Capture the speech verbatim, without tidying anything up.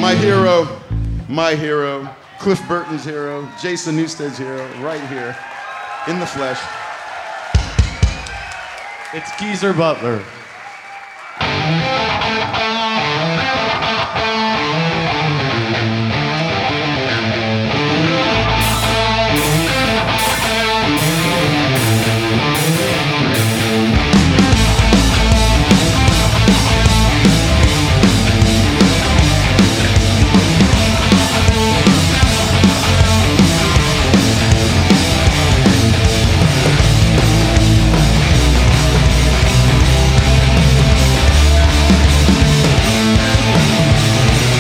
my hero, my hero, Cliff Burton's hero, Jason Newsted's hero, right here, in the flesh. It's Geezer Butler.